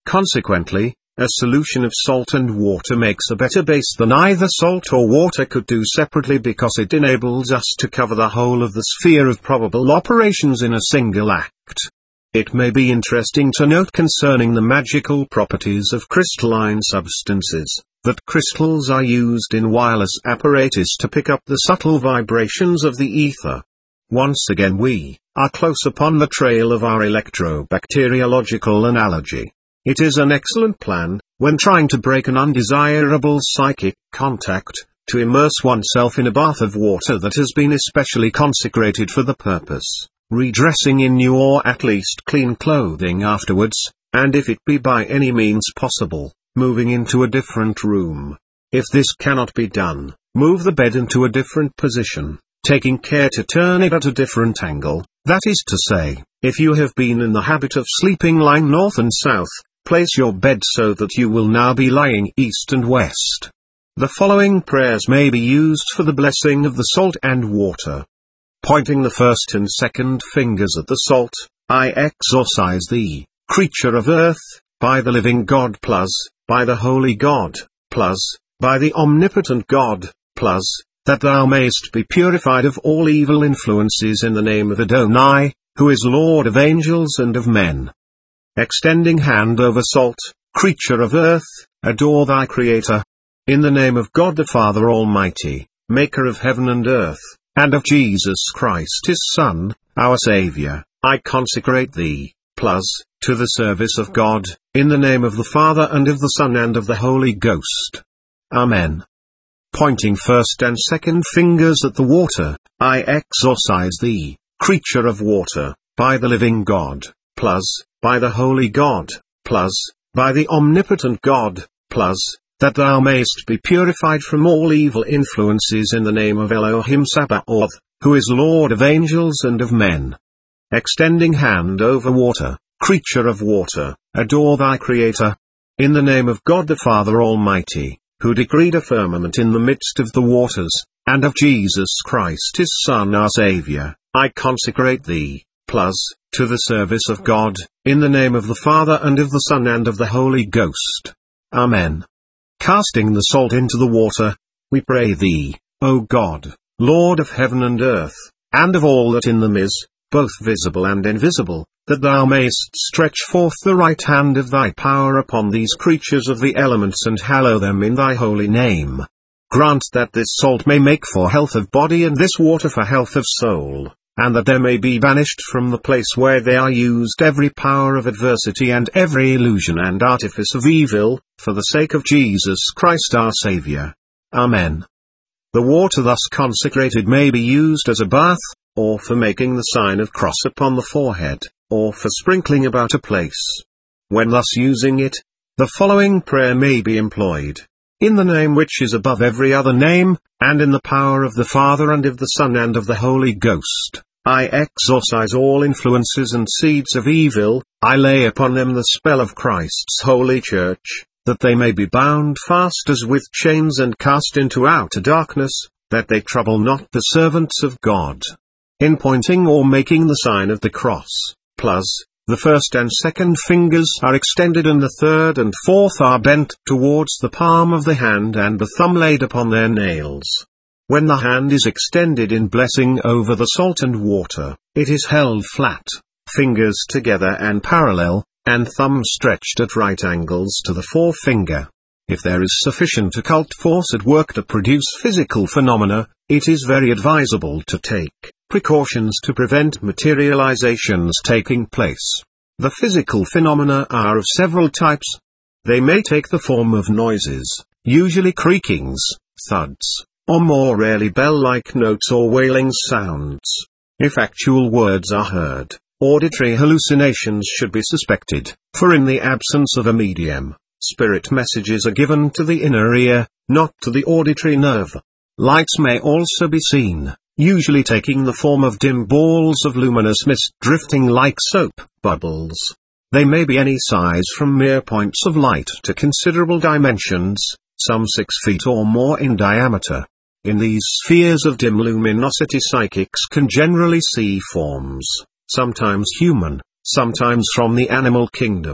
Consequently, a solution of salt and water makes a better base than either salt or water could do separately, because it enables us to cover the whole of the sphere of probable operations in a single act. It may be interesting to note concerning the magical properties of crystalline substances, that crystals are used in wireless apparatus to pick up the subtle vibrations of the ether. Once again we are close upon the trail of our electrobacteriological analogy. It is an excellent plan, when trying to break an undesirable psychic contact, to immerse oneself in a bath of water that has been especially consecrated for the purpose, redressing in new or at least clean clothing afterwards, and if it be by any means possible, moving into a different room. If this cannot be done, move the bed into a different position, taking care to turn it at a different angle. That is to say, if you have been in the habit of sleeping lying north and south, place your bed so that you will now be lying east and west. The following prayers may be used for the blessing of the salt and water. Pointing the first and second fingers at the salt, I exorcise thee, creature of earth, by the living God plus, by the holy God, plus, by the omnipotent God, plus, that thou mayst be purified of all evil influences in the name of Adonai, who is Lord of angels and of men. Extending hand over salt, creature of earth, adore thy Creator. In the name of God the Father Almighty, Maker of heaven and earth, and of Jesus Christ His Son, our Saviour, I consecrate thee, plus, to the service of God, in the name of the Father and of the Son and of the Holy Ghost. Amen. Pointing first and second fingers at the water, I exorcise thee, creature of water, by the living God, plus, by the holy God, plus, by the omnipotent God, plus, that thou mayst be purified from all evil influences in the name of Elohim Sabaoth, who is Lord of angels and of men. Extending hand over water, creature of water, adore thy Creator. In the name of God the Father Almighty, who decreed a firmament in the midst of the waters, and of Jesus Christ His Son our Saviour, I consecrate thee, plus, to the service of God, in the name of the Father and of the Son and of the Holy Ghost. Amen. Casting the salt into the water, we pray thee, O God, Lord of heaven and earth, and of all that in them is, both visible and invisible, that thou mayst stretch forth the right hand of thy power upon these creatures of the elements and hallow them in thy holy name. Grant that this salt may make for health of body and this water for health of soul, and that there may be banished from the place where they are used every power of adversity and every illusion and artifice of evil, for the sake of Jesus Christ our Saviour. Amen. The water thus consecrated may be used as a bath, or for making the sign of cross upon the forehead, or for sprinkling about a place. When thus using it, the following prayer may be employed. In the name which is above every other name, and in the power of the Father and of the Son and of the Holy Ghost, I exorcise all influences and seeds of evil, I lay upon them the spell of Christ's holy church, that they may be bound fast as with chains and cast into outer darkness, that they trouble not the servants of God. In pointing or making the sign of the cross, plus, the first and second fingers are extended and the third and fourth are bent towards the palm of the hand and the thumb laid upon their nails. When the hand is extended in blessing over the salt and water, it is held flat, fingers together and parallel, and thumb stretched at right angles to the forefinger. If there is sufficient occult force at work to produce physical phenomena, it is very advisable to take precautions to prevent materializations taking place. The physical phenomena are of several types. They may take the form of noises, usually creakings, thuds, or more rarely bell-like notes or wailing sounds. If actual words are heard, auditory hallucinations should be suspected, for in the absence of a medium, spirit messages are given to the inner ear, not to the auditory nerve. Lights may also be seen, usually taking the form of dim balls of luminous mist drifting like soap bubbles. They may be any size from mere points of light to considerable dimensions, some 6 feet or more in diameter. In these spheres of dim luminosity psychics can generally see forms, sometimes human, sometimes from the animal kingdom.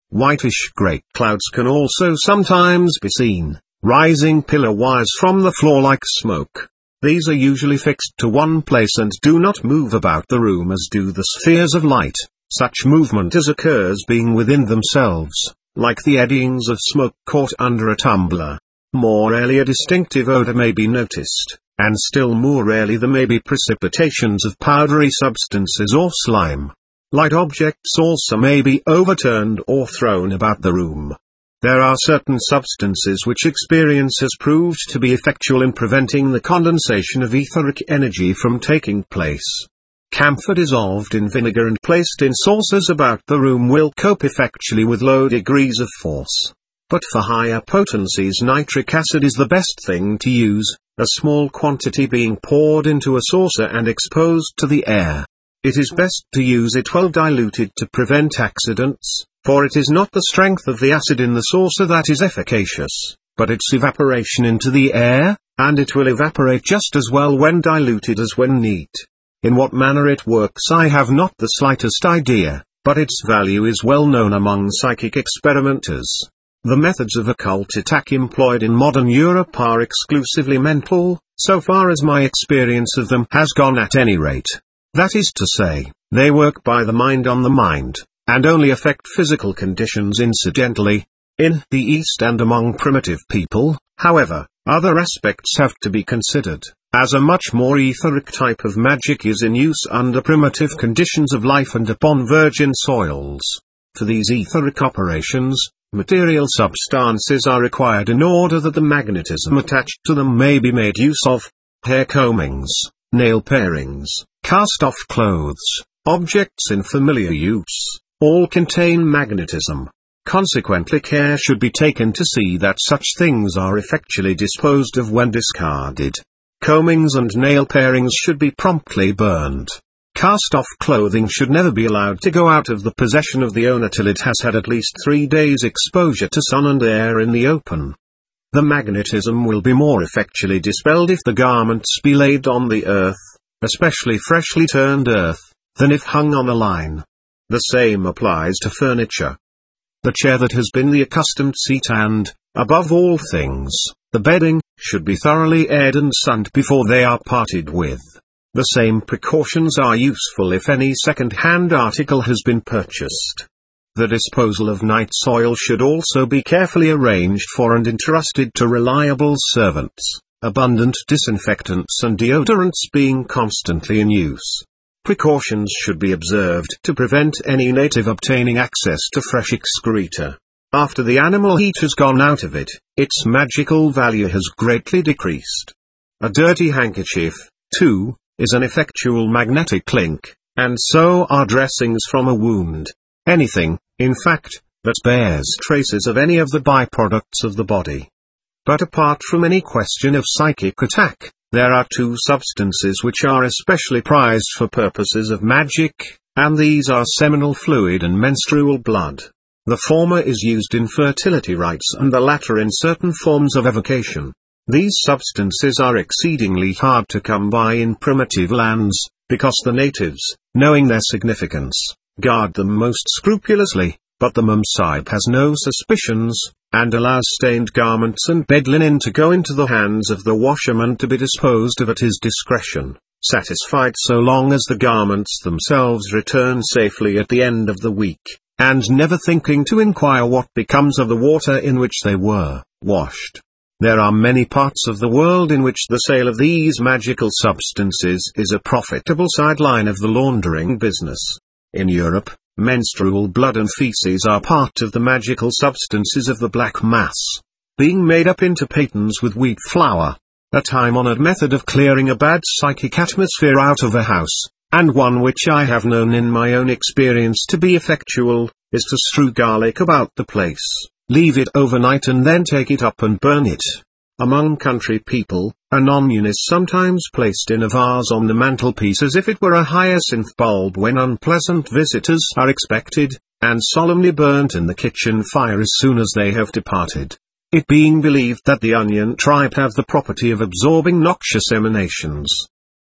Whitish-grey clouds can also sometimes be seen, rising pillar-wise from the floor like smoke. These are usually fixed to one place and do not move about the room as do the spheres of light, such movement as occurs being within themselves, like the eddyings of smoke caught under a tumbler. More rarely a distinctive odor may be noticed, and still more rarely there may be precipitations of powdery substances or slime. Light objects also may be overturned or thrown about the room. There are certain substances which experience has proved to be effectual in preventing the condensation of etheric energy from taking place. Camphor dissolved in vinegar and placed in saucers about the room will cope effectually with low degrees of force. But for higher potencies nitric acid is the best thing to use, a small quantity being poured into a saucer and exposed to the air. It is best to use it well diluted to prevent accidents, for it is not the strength of the acid in the saucer that is efficacious, but its evaporation into the air, and it will evaporate just as well when diluted as when neat. In what manner it works I have not the slightest idea, but its value is well known among psychic experimenters. The methods of occult attack employed in modern Europe are exclusively mental, so far as my experience of them has gone at any rate. That is to say, they work by the mind on the mind, and only affect physical conditions incidentally. In the East and among primitive people, however, other aspects have to be considered, as a much more etheric type of magic is in use under primitive conditions of life and upon virgin soils. For these etheric operations, material substances are required in order that the magnetism attached to them may be made use of. Hair combings, nail parings, cast-off clothes, objects in familiar use, all contain magnetism. Consequently care should be taken to see that such things are effectually disposed of when discarded. Combings and nail parings should be promptly burned. Cast-off clothing should never be allowed to go out of the possession of the owner till it has had at least 3 days exposure to sun and air in the open. The magnetism will be more effectually dispelled if the garments be laid on the earth, especially freshly turned earth, than if hung on a line. The same applies to furniture. The chair that has been the accustomed seat and, above all things, the bedding, should be thoroughly aired and sunned before they are parted with. The same precautions are useful if any second-hand article has been purchased. The disposal of night soil should also be carefully arranged for and entrusted to reliable servants, abundant disinfectants and deodorants being constantly in use. Precautions should be observed to prevent any native obtaining access to fresh excreta. After the animal heat has gone out of it, its magical value has greatly decreased. A dirty handkerchief, too, is an effectual magnetic link, and so are dressings from a wound. Anything, in fact, that bears traces of any of the byproducts of the body. But apart from any question of psychic attack, there are 2 substances which are especially prized for purposes of magic, and these are seminal fluid and menstrual blood. The former is used in fertility rites and the latter in certain forms of evocation. These substances are exceedingly hard to come by in primitive lands, because the natives, knowing their significance, guard them most scrupulously, but the Mumsahib has no suspicions, and allows stained garments and bed linen to go into the hands of the washerman to be disposed of at his discretion, satisfied so long as the garments themselves return safely at the end of the week, and never thinking to inquire what becomes of the water in which they were washed. There are many parts of the world in which the sale of these magical substances is a profitable sideline of the laundering business. In Europe, menstrual blood and feces are part of the magical substances of the black mass, being made up into patens with wheat flour, a time-honored method of clearing a bad psychic atmosphere out of a house, and one which I have known in my own experience to be effectual, is to strew garlic about the place, leave it overnight and then take it up and burn it. Among country people, an onion is sometimes placed in a vase on the mantelpiece as if it were a hyacinth bulb when unpleasant visitors are expected, and solemnly burnt in the kitchen fire as soon as they have departed, it being believed that the onion tribe have the property of absorbing noxious emanations.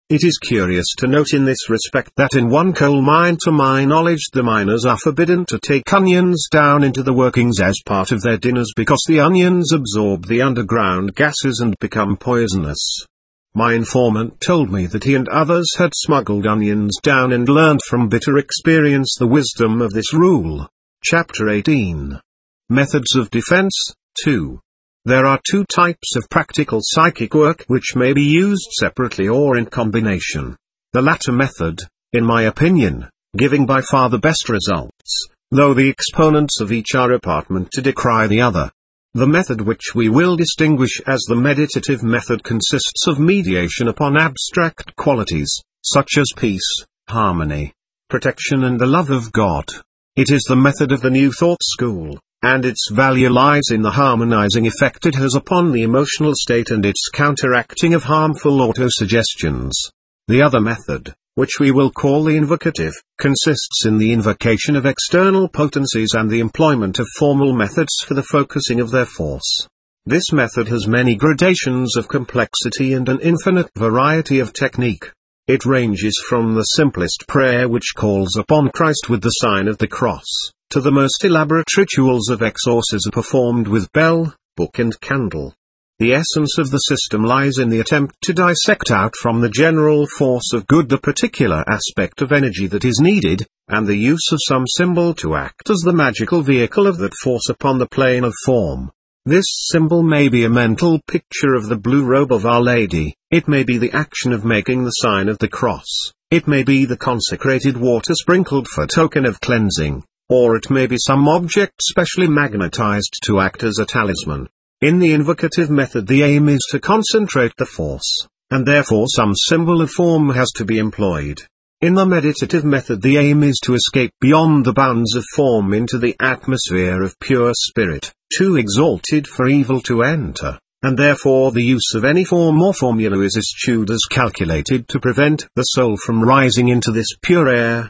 It is curious to note in this respect that in one coal mine, to my knowledge, the miners are forbidden to take onions down into the workings as part of their dinners because the onions absorb the underground gases and become poisonous. My informant told me that he and others had smuggled onions down and learned from bitter experience the wisdom of this rule. Chapter 18. Methods of Defense, 2. There are two types of practical psychic work which may be used separately or in combination. The latter method, in my opinion, giving by far the best results, though the exponents of each are apart to decry the other. The method which we will distinguish as the meditative method consists of mediation upon abstract qualities, such as peace, harmony, protection and the love of God. It is the method of the New Thought school, and its value lies in the harmonizing effect it has upon the emotional state and its counteracting of harmful autosuggestions. The other method, which we will call the invocative, consists in the invocation of external potencies and the employment of formal methods for the focusing of their force. This method has many gradations of complexity and an infinite variety of technique. It ranges from the simplest prayer which calls upon Christ with the sign of the cross, to the most elaborate rituals of exorcism performed with bell, book and candle. The essence of the system lies in the attempt to dissect out from the general force of good the particular aspect of energy that is needed, and the use of some symbol to act as the magical vehicle of that force upon the plane of form. This symbol may be a mental picture of the blue robe of Our Lady, it may be the action of making the sign of the cross, it may be the consecrated water sprinkled for token of cleansing, or it may be some object specially magnetized to act as a talisman. In the invocative method the aim is to concentrate the force, and therefore some symbol of form has to be employed. In the meditative method the aim is to escape beyond the bounds of form into the atmosphere of pure spirit, too exalted for evil to enter, and therefore the use of any form or formula is eschewed as calculated to prevent the soul from rising into this pure air.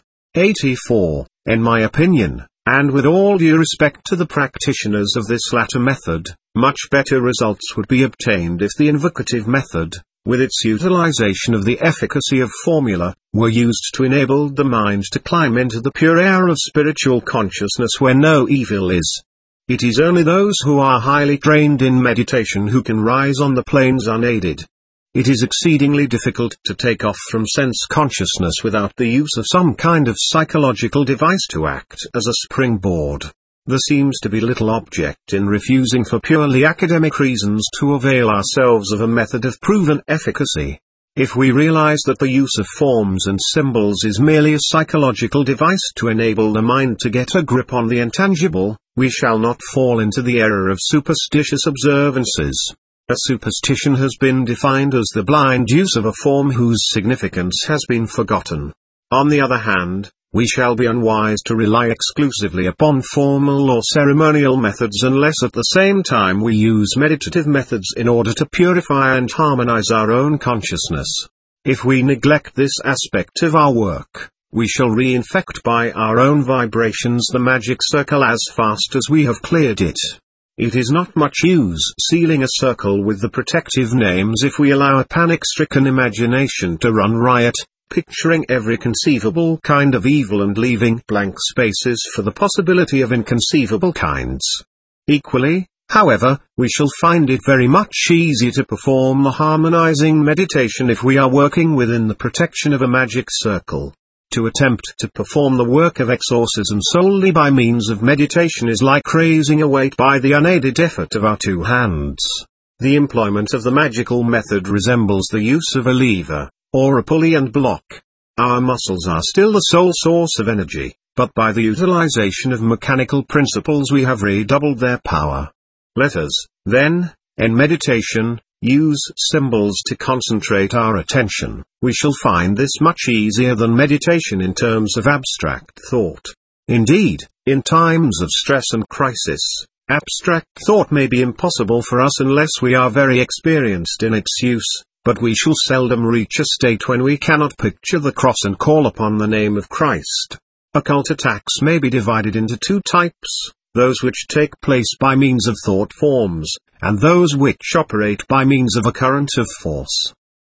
84. In my opinion, and with all due respect to the practitioners of this latter method, much better results would be obtained if the invocative method, with its utilization of the efficacy of formula, were used to enable the mind to climb into the pure air of spiritual consciousness where no evil is. It is only those who are highly trained in meditation who can rise on the planes unaided. It is exceedingly difficult to take off from sense consciousness without the use of some kind of psychological device to act as a springboard. There seems to be little object in refusing for purely academic reasons to avail ourselves of a method of proven efficacy. If we realize that the use of forms and symbols is merely a psychological device to enable the mind to get a grip on the intangible, we shall not fall into the error of superstitious observances. A superstition has been defined as the blind use of a form whose significance has been forgotten. On the other hand, we shall be unwise to rely exclusively upon formal or ceremonial methods unless at the same time we use meditative methods in order to purify and harmonize our own consciousness. If we neglect this aspect of our work, we shall reinfect by our own vibrations the magic circle as fast as we have cleared it. It is not much use sealing a circle with the protective names if we allow a panic-stricken imagination to run riot, picturing every conceivable kind of evil and leaving blank spaces for the possibility of inconceivable kinds. Equally, however, we shall find it very much easier to perform the harmonizing meditation if we are working within the protection of a magic circle. To attempt to perform the work of exorcism solely by means of meditation is like raising a weight by the unaided effort of our two hands. The employment of the magical method resembles the use of a lever, or a pulley and block. Our muscles are still the sole source of energy, but by the utilization of mechanical principles we have redoubled their power. Let us, then, in meditation, use symbols to concentrate our attention. We shall find this much easier than meditation in terms of abstract thought. Indeed, in times of stress and crisis, abstract thought may be impossible for us unless we are very experienced in its use, but we shall seldom reach a state when we cannot picture the cross and call upon the name of Christ. Occult attacks may be divided into two types, those which take place by means of thought forms, and those which operate by means of a current of force.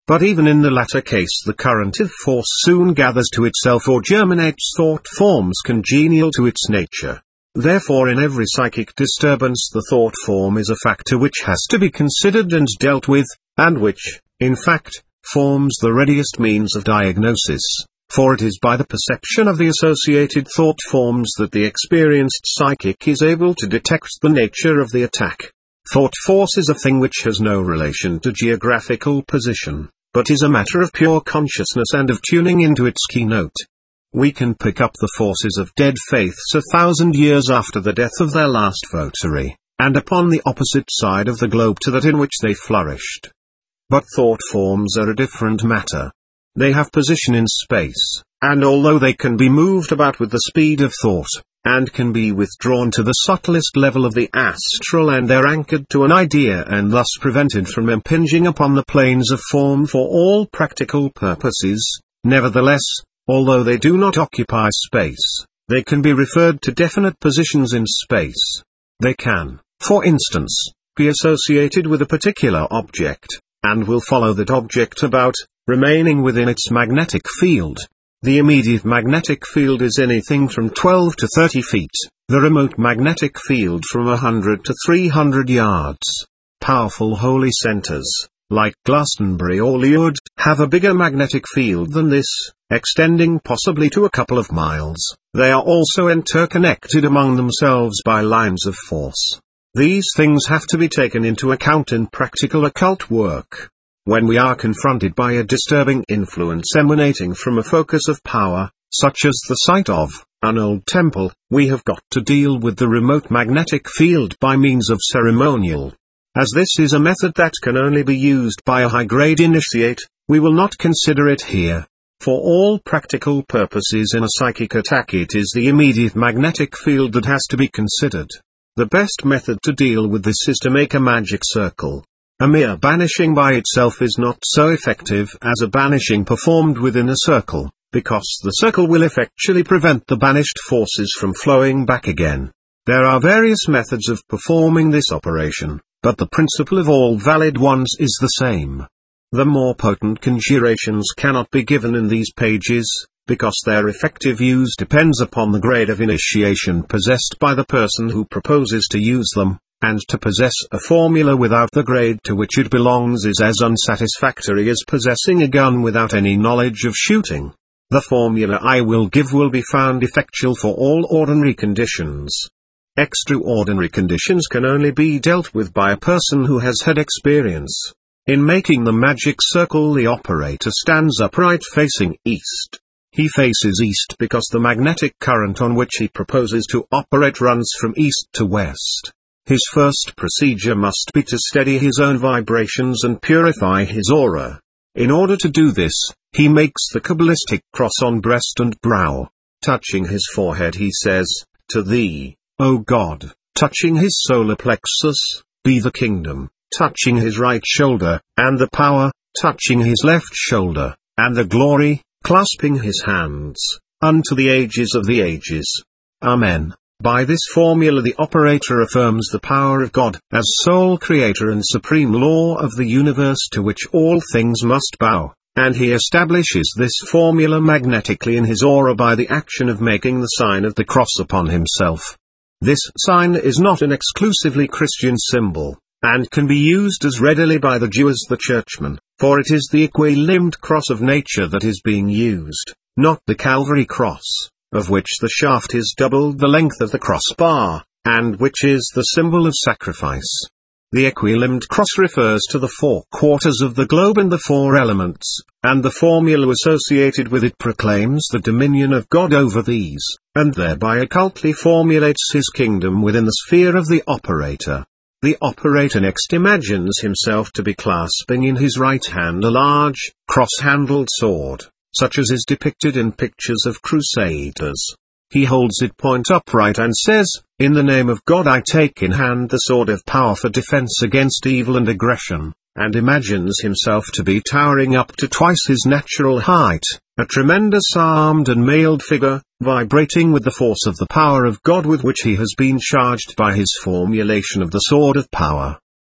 But even in the latter case the current of force soon gathers to itself or germinates thought forms congenial to its nature. Therefore in every psychic disturbance the thought form is a factor which has to be considered and dealt with, and which, in fact, forms the readiest means of diagnosis, for it is by the perception of the associated thought forms that the experienced psychic is able to detect the nature of the attack. Thought force is a thing which has no relation to geographical position, but is a matter of pure consciousness and of tuning into its keynote. We can pick up the forces of dead faiths 1,000 years after the death of their last votary, and upon the opposite side of the globe to that in which they flourished. But thought forms are a different matter. They have position in space, and although they can be moved about with the speed of thought, and can be withdrawn to the subtlest level of the astral and are anchored to an idea and thus prevented from impinging upon the planes of form for all practical purposes, nevertheless, although they do not occupy space, they can be referred to definite positions in space. They can, for instance, be associated with a particular object, and will follow that object about, remaining within its magnetic field. The immediate magnetic field is anything from 12 to 30 feet, the remote magnetic field from 100 to 300 yards. Powerful holy centers, like Glastonbury or Lourdes, have a bigger magnetic field than this, extending possibly to a couple of miles. They are also interconnected among themselves by lines of force. These things have to be taken into account in practical occult work. When we are confronted by a disturbing influence emanating from a focus of power, such as the site of an old temple, we have got to deal with the remote magnetic field by means of ceremonial. As this is a method that can only be used by a high-grade initiate, we will not consider it here. For all practical purposes in a psychic attack it is the immediate magnetic field that has to be considered. The best method to deal with this is to make a magic circle. A mere banishing by itself is not so effective as a banishing performed within a circle, because the circle will effectually prevent the banished forces from flowing back again. There are various methods of performing this operation, but the principle of all valid ones is the same. The more potent conjurations cannot be given in these pages, because their effective use depends upon the grade of initiation possessed by the person who proposes to use them. And to possess a formula without the grade to which it belongs is as unsatisfactory as possessing a gun without any knowledge of shooting. The formula I will give will be found effectual for all ordinary conditions. Extraordinary conditions can only be dealt with by a person who has had experience. In making the magic circle the operator stands upright facing east. He faces east because the magnetic current on which he proposes to operate runs from east to west. His first procedure must be to steady his own vibrations and purify his aura. In order to do this, he makes the Kabbalistic cross on breast and brow. Touching his forehead he says, "To thee, O God," touching his solar plexus, "be the kingdom," touching his right shoulder, "and the power," touching his left shoulder, "and the glory," clasping his hands, "unto the ages of the ages. Amen." By this formula the operator affirms the power of God, as sole creator and supreme law of the universe to which all things must bow, and he establishes this formula magnetically in his aura by the action of making the sign of the cross upon himself. This sign is not an exclusively Christian symbol, and can be used as readily by the Jew as the churchman, for it is the equi-limbed cross of nature that is being used, not the Calvary cross, of which the shaft is double the length of the crossbar, and which is the symbol of sacrifice. The equi-limbed cross refers to the 4 quarters of the globe and the 4 elements, and the formula associated with it proclaims the dominion of God over these, and thereby occultly formulates his kingdom within the sphere of the operator. The operator next imagines himself to be clasping in his right hand a large, cross-handled sword, such as is depicted in pictures of crusaders. He holds it point upright and says, "In the name of God I take in hand the sword of power for defense against evil and aggression," and imagines himself to be towering up to twice his natural height, a tremendous armed and mailed figure, vibrating with the force of the power of God with which he has been charged by his formulation of the sword of power.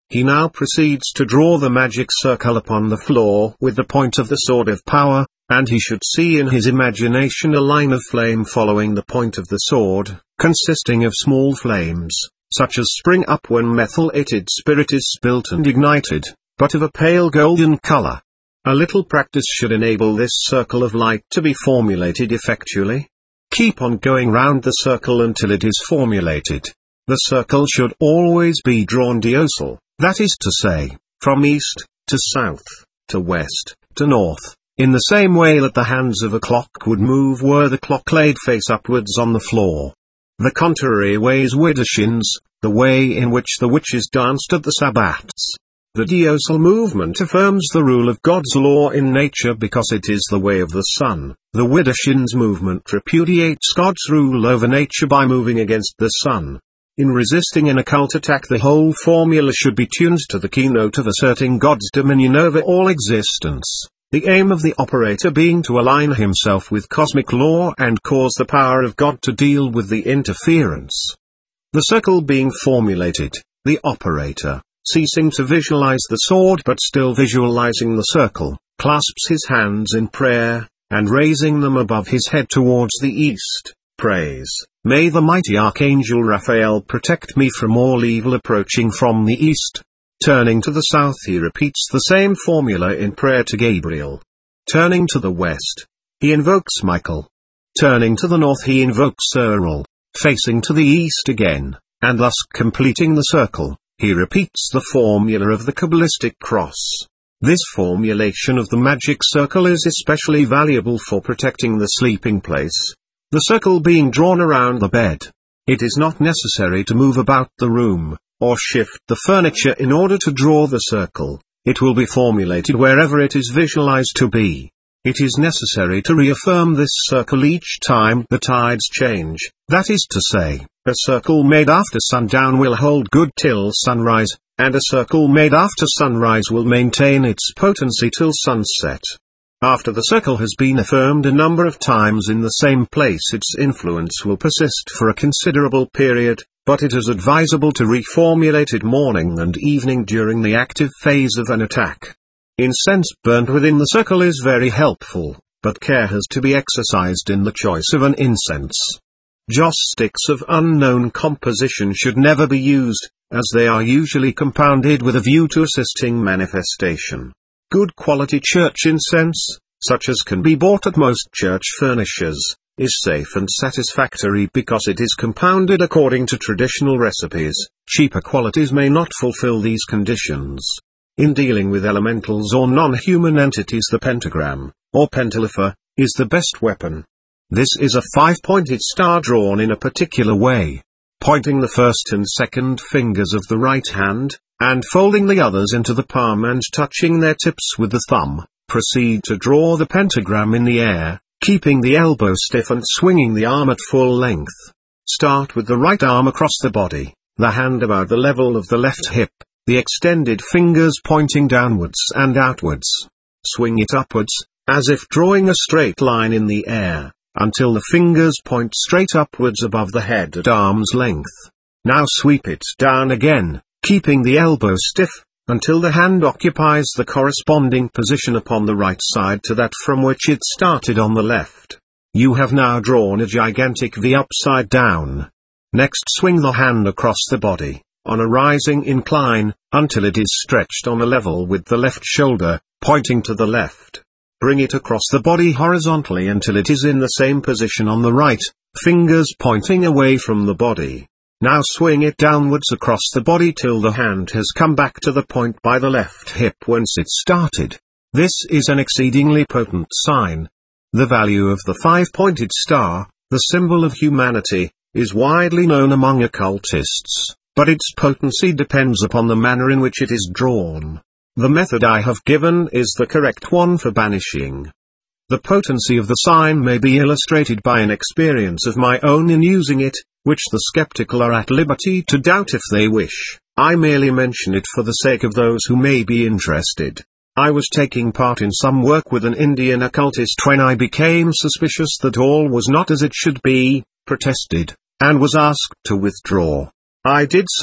He now proceeds to draw the magic circle upon the floor with the point of the sword of power, and he should see in his imagination a line of flame following the point of the sword, consisting of small flames, such as spring up when methylated spirit is spilt and ignited, but of a pale golden color. A little practice should enable this circle of light to be formulated effectually. Keep on going round the circle until it is formulated. The circle should always be drawn diagonal, that is to say, from east, to south, to west, to north, in the same way that the hands of a clock would move were the clock laid face upwards on the floor. The contrary way is Widdishins, the way in which the witches danced at the Sabbats. The diagonal movement affirms the rule of God's law in nature because it is the way of the sun. The Widdishins movement repudiates God's rule over nature by moving against the sun. In resisting an occult attack, the whole formula should be tuned to the keynote of asserting God's dominion over all existence, the aim of the operator being to align himself with cosmic law and cause the power of God to deal with the interference. The circle being formulated, the operator, ceasing to visualize the sword but still visualizing the circle, clasps his hands in prayer, and raising them above his head towards the east, prays, "May the mighty Archangel Raphael protect me from all evil approaching from the east." Turning to the south, he repeats the same formula in prayer to Gabriel. Turning to the west, he invokes Michael. Turning to the north, he invokes Uriel. Facing to the east again, and thus completing the circle, he repeats the formula of the Kabbalistic cross. This formulation of the magic circle is especially valuable for protecting the sleeping place. The circle being drawn around the bed, it is not necessary to move about the room, or shift the furniture in order to draw the circle. It will be formulated wherever it is visualized to be. It is necessary to reaffirm this circle each time the tides change, that is to say, a circle made after sundown will hold good till sunrise, and a circle made after sunrise will maintain its potency till sunset. After the circle has been affirmed a number of times in the same place, its influence will persist for a considerable period, but it is advisable to reformulate it morning and evening during the active phase of an attack. Incense burnt within the circle is very helpful, but care has to be exercised in the choice of an incense. Joss sticks of unknown composition should never be used, as they are usually compounded with a view to assisting manifestation. Good quality church incense, such as can be bought at most church furnishers, is safe and satisfactory because it is compounded according to traditional recipes. Cheaper qualities may not fulfill these conditions. In dealing with elementals or non-human entities, the pentagram, or pentalifer, is the best weapon. This is a 5-pointed star drawn in a particular way. Pointing the first and second fingers of the right hand, and folding the others into the palm and touching their tips with the thumb, proceed to draw the pentagram in the air, keeping the elbow stiff and swinging the arm at full length. Start with the right arm across the body, the hand about the level of the left hip, the extended fingers pointing downwards and outwards. Swing it upwards, as if drawing a straight line in the air, until the fingers point straight upwards above the head at arm's length. Now sweep it down again, keeping the elbow stiff, until the hand occupies the corresponding position upon the right side to that from which it started on the left. You have now drawn a gigantic V upside down. Next swing the hand across the body, on a rising incline, until it is stretched on a level with the left shoulder, pointing to the left. Bring it across the body horizontally until it is in the same position on the right, fingers pointing away from the body. Now swing it downwards across the body till the hand has come back to the point by the left hip whence it started. This is an exceedingly potent sign. The value of the 5-pointed star, the symbol of humanity, is widely known among occultists, but its potency depends upon the manner in which it is drawn. The method I have given is the correct one for banishing. The potency of the sign may be illustrated by an experience of my own in using it, which the skeptical are at liberty to doubt if they wish. I merely mention it for the sake of those who may be interested. I was taking part in some work with an Indian occultist when I became suspicious that all was not as it should be, protested, and was asked to withdraw. I did so,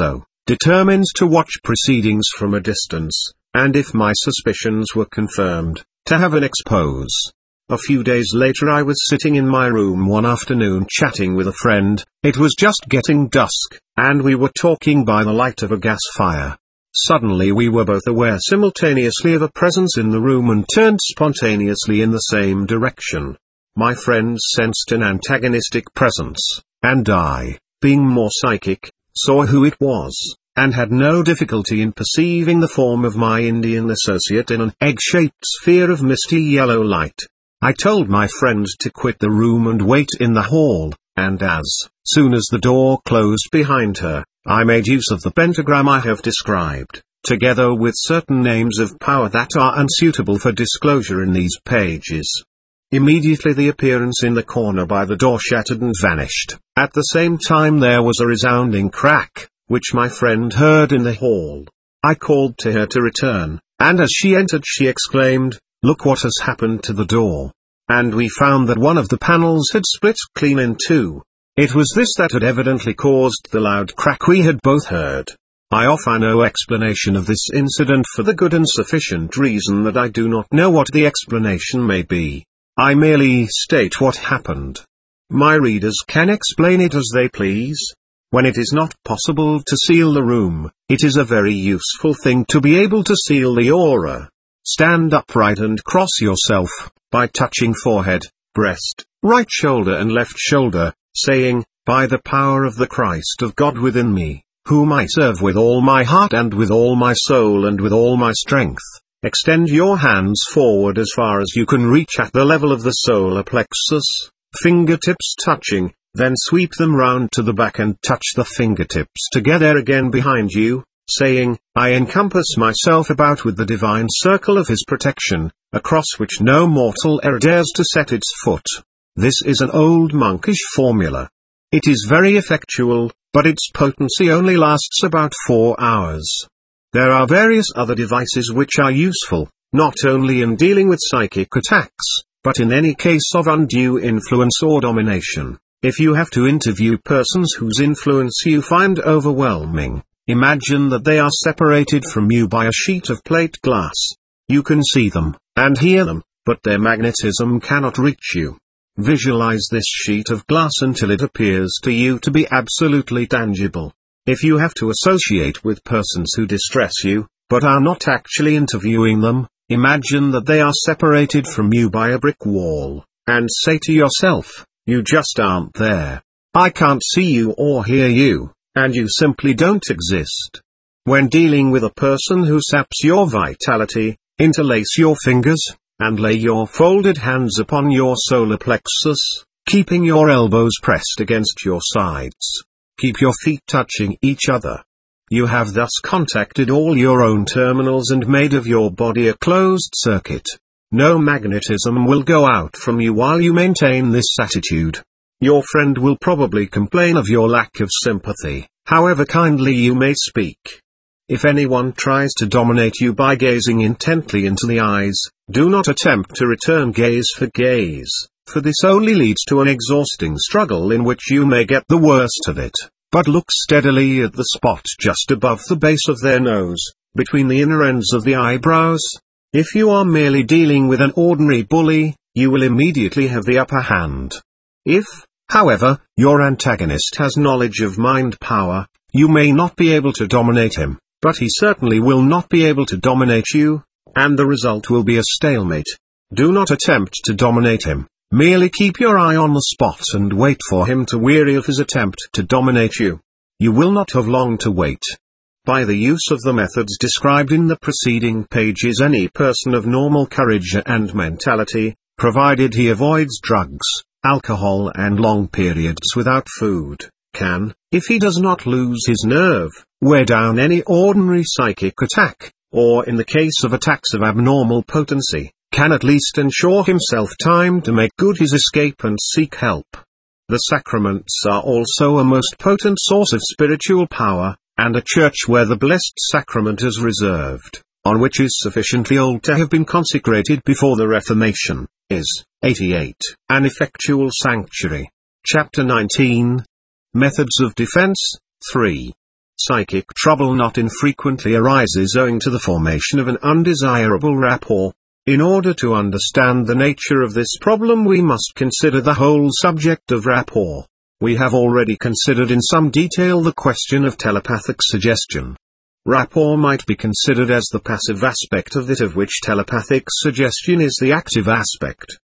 determined to watch proceedings from a distance, and if my suspicions were confirmed, to have an expose. A few days later I was sitting in my room one afternoon chatting with a friend. It was just getting dusk, and we were talking by the light of a gas fire. Suddenly we were both aware simultaneously of a presence in the room and turned spontaneously in the same direction. My friend sensed an antagonistic presence, and I, being more psychic, saw who it was, and had no difficulty in perceiving the form of my Indian associate in an egg-shaped sphere of misty yellow light. I told my friend to quit the room and wait in the hall, and as soon as the door closed behind her, I made use of the pentagram I have described, together with certain names of power that are unsuitable for disclosure in these pages. Immediately the appearance in the corner by the door shattered and vanished. At the same time there was a resounding crack, which my friend heard in the hall. I called to her to return, and as she entered she exclaimed, "Look what has happened to the door." And we found that one of the panels had split clean in two. It was this that had evidently caused the loud crack we had both heard. I offer no explanation of this incident for the good and sufficient reason that I do not know what the explanation may be. I merely state what happened. My readers can explain it as they please. When it is not possible to seal the room, it is a very useful thing to be able to seal the aura. Stand upright and cross yourself, by touching forehead, breast, right shoulder and left shoulder, saying, "By the power of the Christ of God within me, whom I serve with all my heart and with all my soul and with all my strength," extend your hands forward as far as you can reach at the level of the solar plexus, fingertips touching, then sweep them round to the back and touch the fingertips together again behind you, saying, "I encompass myself about with the divine circle of his protection, across which no mortal ever dares to set its foot." This is an old monkish formula. It is very effectual, but its potency only lasts about 4 hours. There are various other devices which are useful, not only in dealing with psychic attacks, but in any case of undue influence or domination. If you have to interview persons whose influence you find overwhelming, imagine that they are separated from you by a sheet of plate glass. You can see them, and hear them, but their magnetism cannot reach you. Visualize this sheet of glass until it appears to you to be absolutely tangible. If you have to associate with persons who distress you, but are not actually interviewing them, imagine that they are separated from you by a brick wall, and say to yourself, "You just aren't there. I can't see you or hear you, and you simply don't exist." When dealing with a person who saps your vitality, interlace your fingers, and lay your folded hands upon your solar plexus, keeping your elbows pressed against your sides. Keep your feet touching each other. You have thus contacted all your own terminals and made of your body a closed circuit. No magnetism will go out from you while you maintain this attitude. Your friend will probably complain of your lack of sympathy, however kindly you may speak. If anyone tries to dominate you by gazing intently into the eyes, do not attempt to return gaze for gaze, for this only leads to an exhausting struggle in which you may get the worst of it. But look steadily at the spot just above the base of their nose, between the inner ends of the eyebrows. If you are merely dealing with an ordinary bully, you will immediately have the upper hand. If, however, your antagonist has knowledge of mind power, you may not be able to dominate him, but he certainly will not be able to dominate you, and the result will be a stalemate. Do not attempt to dominate him, merely keep your eye on the spot and wait for him to weary of his attempt to dominate you. You will not have long to wait. By the use of the methods described in the preceding pages, any person of normal courage and mentality, provided he avoids drugs, alcohol and long periods without food, can, if he does not lose his nerve, wear down any ordinary psychic attack, or in the case of attacks of abnormal potency, can at least ensure himself time to make good his escape and seek help. The sacraments are also a most potent source of spiritual power, and a church where the blessed sacrament is reserved, on which is sufficiently old to have been consecrated before the Reformation, is 88, an effectual sanctuary. Chapter 19. Methods of Defense, 3. Psychic trouble not infrequently arises owing to the formation of an undesirable rapport. In order to understand the nature of this problem, we must consider the whole subject of rapport. We have already considered in some detail the question of telepathic suggestion. Rapport might be considered as the passive aspect of it, of which telepathic suggestion is the active aspect.